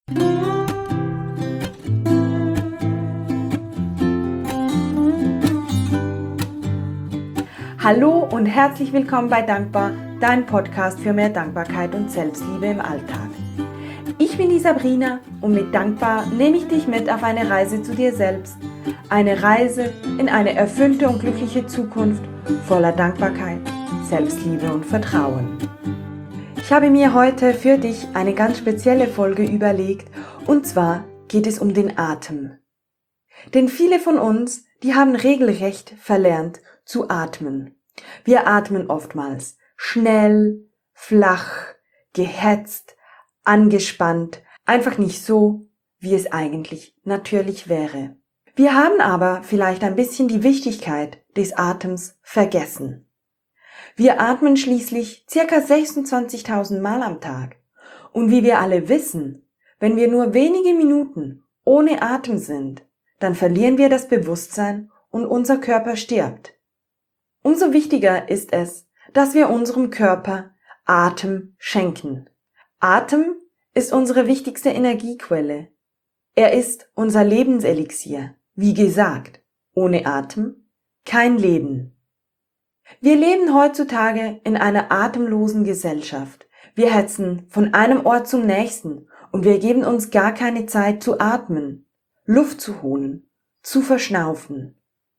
Hallo und herzlich willkommen bei Dankbar, dein Podcast für mehr Dankbarkeit und Selbstliebe im Alltag. Ich bin die Sabrina und mit Dankbar nehme ich dich mit auf eine Reise zu dir selbst. Eine Reise in eine erfüllte und glückliche Zukunft voller Dankbarkeit, Selbstliebe und Vertrauen. Ich habe mir heute für dich eine ganz spezielle Folge überlegt und zwar geht es um den Atem. Denn viele von uns, die haben regelrecht verlernt zu atmen. Wir atmen oftmals schnell, flach, gehetzt, angespannt, einfach nicht so, wie es eigentlich natürlich wäre. Wir haben aber vielleicht ein bisschen die Wichtigkeit des Atems vergessen. Wir atmen schließlich ca. 26.000 Mal am Tag. Und wie wir alle wissen, wenn wir nur wenige Minuten ohne Atem sind, dann verlieren wir das Bewusstsein und unser Körper stirbt. Umso wichtiger ist es, dass wir unserem Körper Atem schenken. Atem ist unsere wichtigste Energiequelle. Er ist unser Lebenselixier. Wie gesagt, ohne Atem kein Leben. Wir leben heutzutage in einer atemlosen Gesellschaft. Wir hetzen von einem Ort zum nächsten und wir geben uns gar keine Zeit zu atmen, Luft zu holen, zu verschnaufen.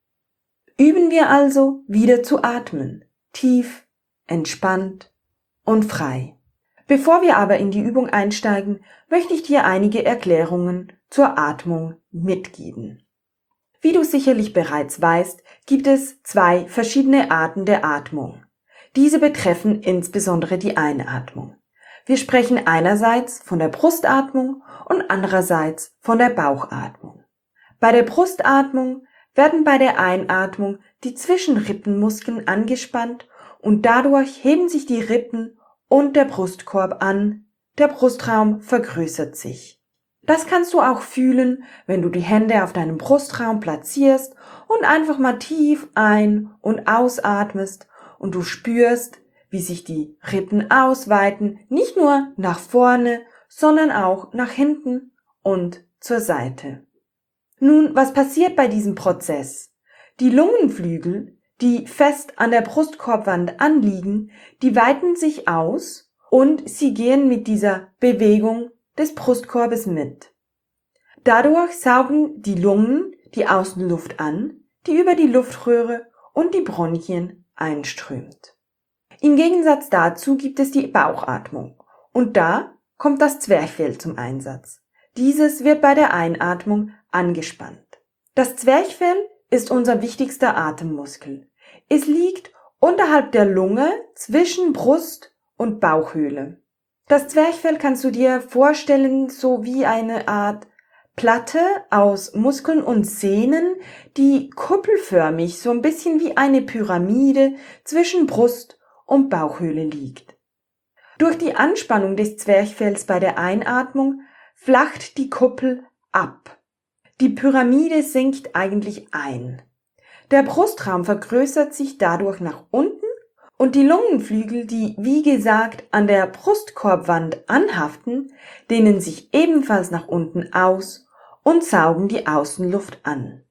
Üben wir also wieder zu atmen, tief, entspannt und frei. Bevor wir aber in die Übung einsteigen, möchte ich dir einige Erklärungen zur Atmung mitgeben. Wie du sicherlich bereits weißt, gibt es 2 verschiedene Arten der Atmung. Diese betreffen insbesondere die Einatmung. Wir sprechen einerseits von der Brustatmung und andererseits von der Bauchatmung. Bei der Brustatmung werden bei der Einatmung die Zwischenrippenmuskeln angespannt und dadurch heben sich die Rippen und der Brustkorb an, der Brustraum vergrößert sich. Das kannst du auch fühlen, wenn du die Hände auf deinem Brustraum platzierst und einfach mal tief ein- und ausatmest und du spürst, wie sich die Rippen ausweiten, nicht nur nach vorne, sondern auch nach hinten und zur Seite. Nun, was passiert bei diesem Prozess? Die Lungenflügel, die fest an der Brustkorbwand anliegen, die weiten sich aus und sie gehen mit dieser Bewegung des Brustkorbes mit. Dadurch saugen die Lungen die Außenluft an, die über die Luftröhre und die Bronchien einströmt. Im Gegensatz dazu gibt es die Bauchatmung und da kommt das Zwerchfell zum Einsatz. Dieses wird bei der Einatmung angespannt. Das Zwerchfell ist unser wichtigster Atemmuskel. Es liegt unterhalb der Lunge zwischen Brust und Bauchhöhle. Das Zwerchfell kannst du dir vorstellen, so wie eine Art Platte aus Muskeln und Sehnen, die kuppelförmig, so ein bisschen wie eine Pyramide zwischen Brust und Bauchhöhle liegt. Durch die Anspannung des Zwerchfells bei der Einatmung flacht die Kuppel ab. Die Pyramide sinkt eigentlich ein. Der Brustraum vergrößert sich dadurch nach unten und die Lungenflügel, die wie gesagt an der Brustkorbwand anhaften, dehnen sich ebenfalls nach unten aus und saugen die Außenluft an.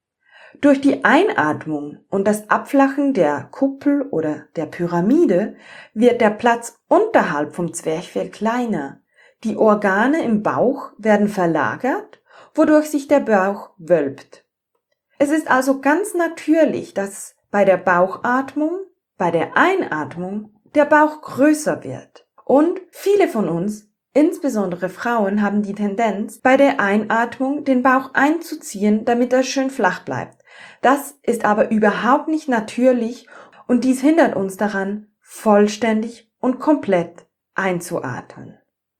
Durch die Einatmung und das Abflachen der Kuppel oder der Pyramide wird der Platz unterhalb vom Zwerchfell kleiner. Die Organe im Bauch werden verlagert, wodurch sich der Bauch wölbt. Es ist also ganz natürlich, dass bei der Bauchatmung, bei der Einatmung, der Bauch größer wird. Und viele von uns, insbesondere Frauen, haben die Tendenz, bei der Einatmung den Bauch einzuziehen, damit er schön flach bleibt. Das ist aber überhaupt nicht natürlich und dies hindert uns daran, vollständig und komplett einzuatmen.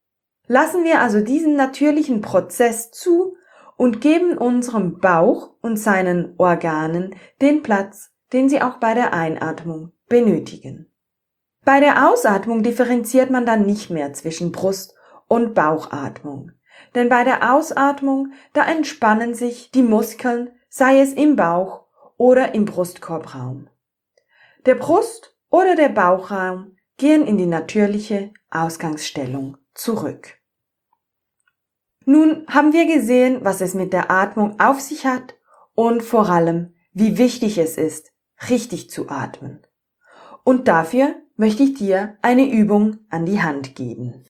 Lassen wir also diesen natürlichen Prozess zu und geben unserem Bauch und seinen Organen den Platz, den sie auch bei der Einatmung benötigen. Bei der Ausatmung differenziert man dann nicht mehr zwischen Brust- und Bauchatmung. Denn bei der Ausatmung, da entspannen sich die Muskeln, sei es im Bauch oder im Brustkorbraum. Der Brust- oder der Bauchraum gehen in die natürliche Ausgangsstellung zurück. Nun haben wir gesehen, was es mit der Atmung auf sich hat und vor allem, wie wichtig es ist, richtig zu atmen. Und dafür möchte ich dir eine Übung an die Hand geben.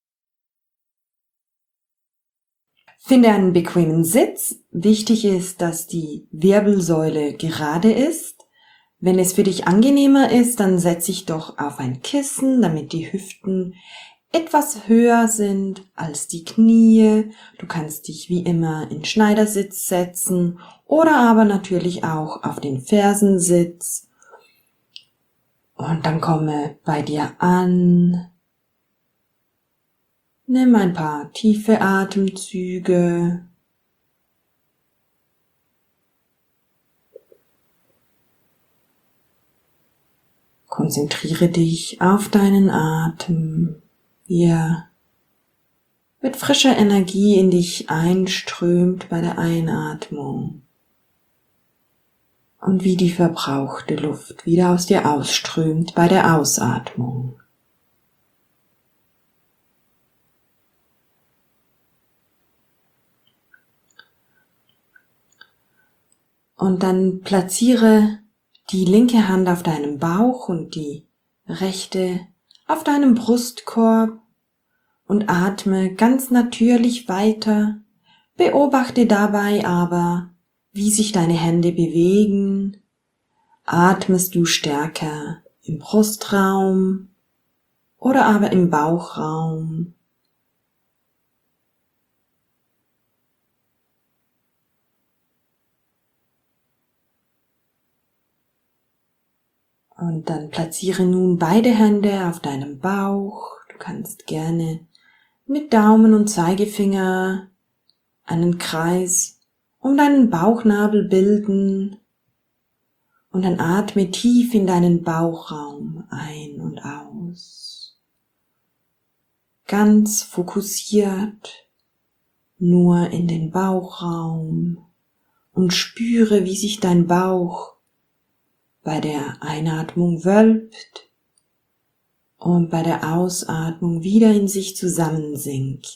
Finde einen bequemen Sitz. Wichtig ist, dass die Wirbelsäule gerade ist. Wenn es für dich angenehmer ist, dann setz dich doch auf ein Kissen, damit die Hüften etwas höher sind als die Knie. Du kannst dich wie immer in Schneidersitz setzen oder aber natürlich auch auf den Fersensitz. Und dann komme bei dir an. Nimm ein paar tiefe Atemzüge. Konzentriere dich auf deinen Atem, wie er mit frischer Energie in dich einströmt bei der Einatmung und wie die verbrauchte Luft wieder aus dir ausströmt bei der Ausatmung. Und dann platziere die linke Hand auf deinem Bauch und die rechte auf deinem Brustkorb und atme ganz natürlich weiter. Beobachte dabei aber, wie sich deine Hände bewegen. Atmest du stärker im Brustraum oder aber im Bauchraum? Und dann platziere nun beide Hände auf deinem Bauch. Du kannst gerne mit Daumen und Zeigefinger einen Kreis um deinen Bauchnabel bilden und dann atme tief in deinen Bauchraum ein und aus. Ganz fokussiert nur in den Bauchraum und spüre, wie sich dein Bauch bei der Einatmung wölbt und bei der Ausatmung wieder in sich zusammensinkt.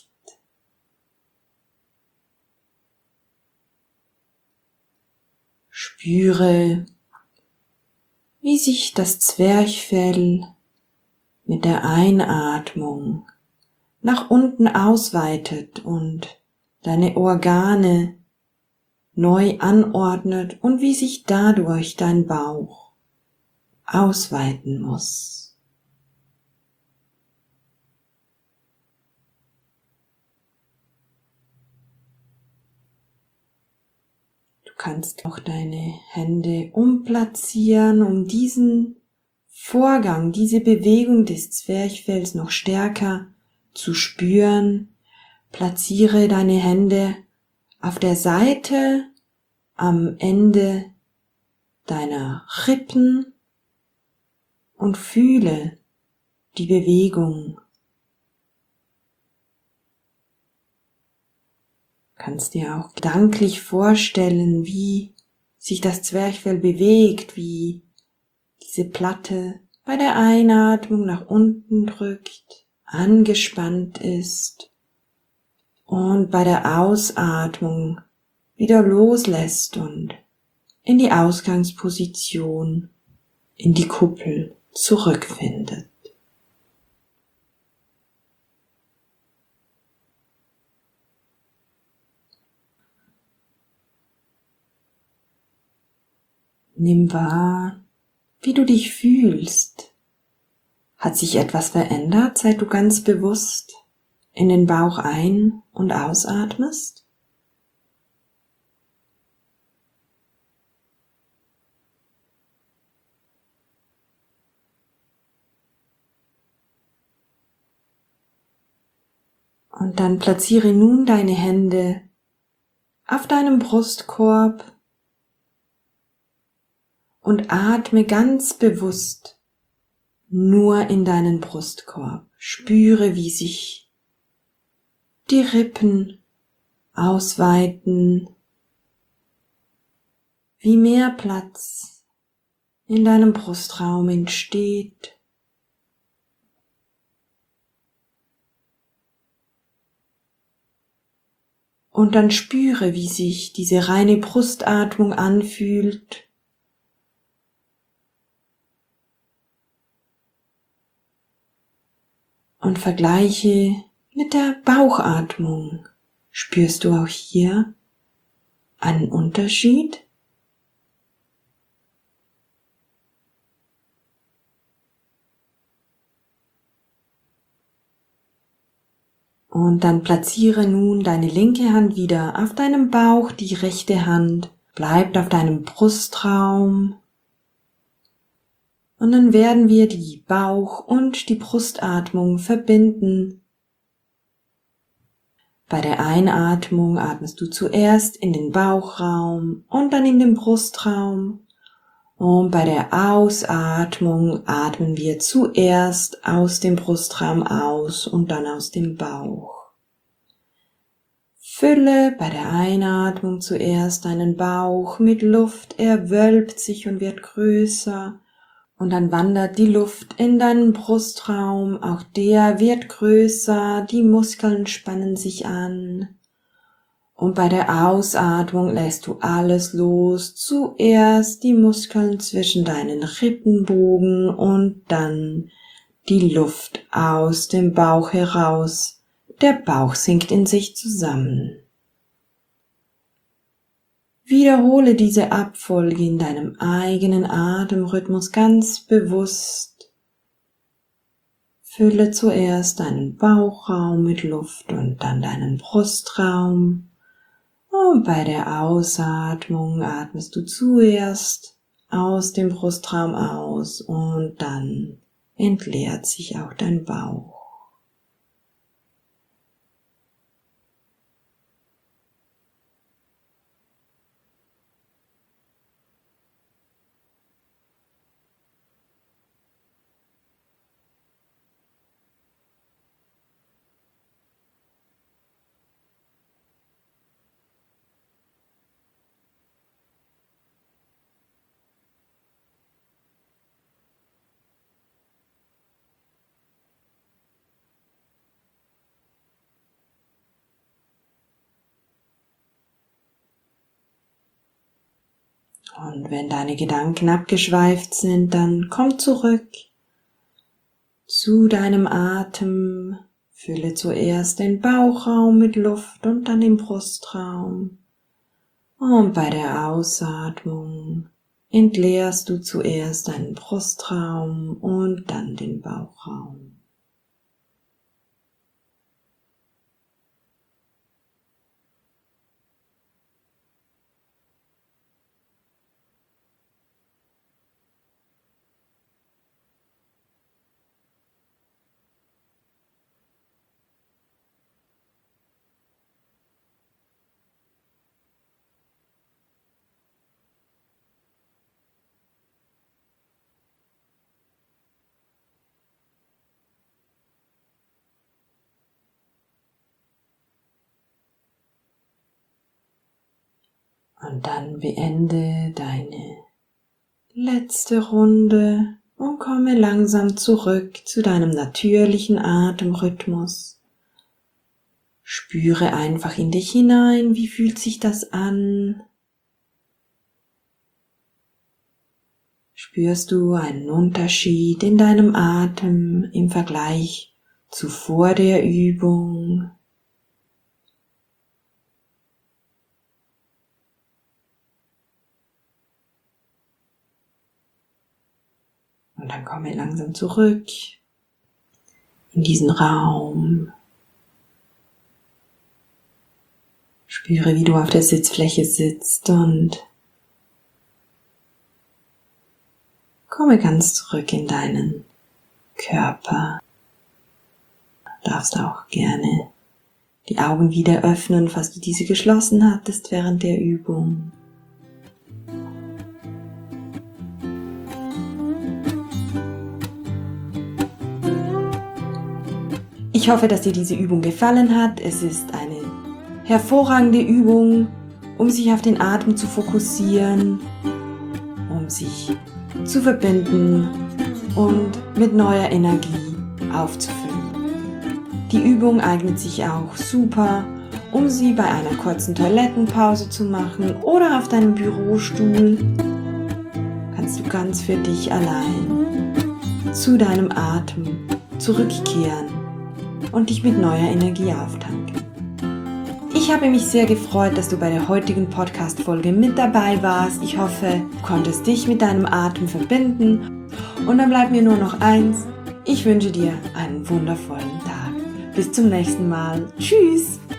Spüre, wie sich das Zwerchfell mit der Einatmung nach unten ausweitet und deine Organe neu anordnet und wie sich dadurch dein Bauch ausweiten muss. Du kannst auch deine Hände umplatzieren, um diesen Vorgang, diese Bewegung des Zwerchfells noch stärker zu spüren. Platziere deine Hände auf der Seite am Ende deiner Rippen und fühle die Bewegung. Du kannst dir auch gedanklich vorstellen, wie sich das Zwerchfell bewegt, wie diese Platte bei der Einatmung nach unten drückt, angespannt ist und bei der Ausatmung wieder loslässt und in die Ausgangsposition, in die Kuppel zurückfindet. Nimm wahr, wie du dich fühlst. Hat sich etwas verändert, seit du ganz bewusst in den Bauch ein- und ausatmest? Und dann platziere nun deine Hände auf deinem Brustkorb und atme ganz bewusst nur in deinen Brustkorb. Spüre, wie sich die Rippen ausweiten, wie mehr Platz in deinem Brustraum entsteht. Und dann spüre, wie sich diese reine Brustatmung anfühlt. Und vergleiche mit der Bauchatmung. Spürst du auch hier einen Unterschied? Und dann platziere nun deine linke Hand wieder auf deinem Bauch, die rechte Hand bleibt auf deinem Brustraum. Und dann werden wir die Bauch- und die Brustatmung verbinden. Bei der Einatmung atmest du zuerst in den Bauchraum und dann in den Brustraum. Und bei der Ausatmung atmen wir zuerst aus dem Brustraum aus und dann aus dem Bauch. Fülle bei der Einatmung zuerst deinen Bauch mit Luft, er wölbt sich und wird größer. Und dann wandert die Luft in deinen Brustraum, auch der wird größer, die Muskeln spannen sich an. Und bei der Ausatmung lässt du alles los, zuerst die Muskeln zwischen deinen Rippenbogen und dann die Luft aus dem Bauch heraus. Der Bauch sinkt in sich zusammen. Wiederhole diese Abfolge in deinem eigenen Atemrhythmus ganz bewusst. Fülle zuerst deinen Bauchraum mit Luft und dann deinen Brustraum. Und bei der Ausatmung atmest du zuerst aus dem Brustraum aus und dann entleert sich auch dein Bauch. Und wenn deine Gedanken abgeschweift sind, dann komm zurück zu deinem Atem. Fülle zuerst den Bauchraum mit Luft und dann den Brustraum. Und bei der Ausatmung entleerst du zuerst deinen Brustraum und dann den Bauchraum. Und dann beende deine letzte Runde und komme langsam zurück zu deinem natürlichen Atemrhythmus. Spüre einfach in dich hinein, wie fühlt sich das an? Spürst du einen Unterschied in deinem Atem im Vergleich zu vor der Übung? Und dann komme langsam zurück in diesen Raum. Spüre, wie du auf der Sitzfläche sitzt und komme ganz zurück in deinen Körper. Du darfst auch gerne die Augen wieder öffnen, falls du diese geschlossen hattest während der Übung. Ich hoffe, dass dir diese Übung gefallen hat. Es ist eine hervorragende Übung, um sich auf den Atem zu fokussieren, um sich zu verbinden und mit neuer Energie aufzufüllen. Die Übung eignet sich auch super, um sie bei einer kurzen Toilettenpause zu machen oder auf deinem Bürostuhl, kannst du ganz für dich allein zu deinem Atem zurückkehren und dich mit neuer Energie auftanken. Ich habe mich sehr gefreut, dass du bei der heutigen Podcast-Folge mit dabei warst. Ich hoffe, du konntest dich mit deinem Atem verbinden. Und dann bleibt mir nur noch eins. Ich wünsche dir einen wundervollen Tag. Bis zum nächsten Mal. Tschüss!